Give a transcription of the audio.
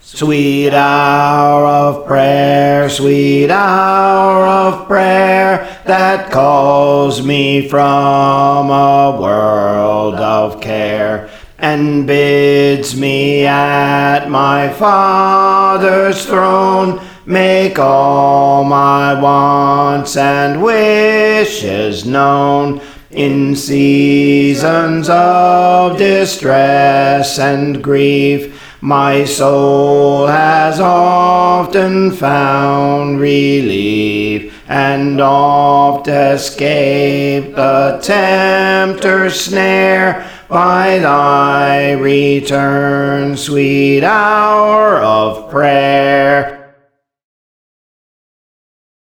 Sweet hour of prayer, sweet hour of prayer, that calls me from a world of care, and bids me at my Father's throne make all my wants and wishes known. In seasons of distress and grief, my soul has often found relief, and oft escaped the tempter's snare by thy return, sweet hour of prayer.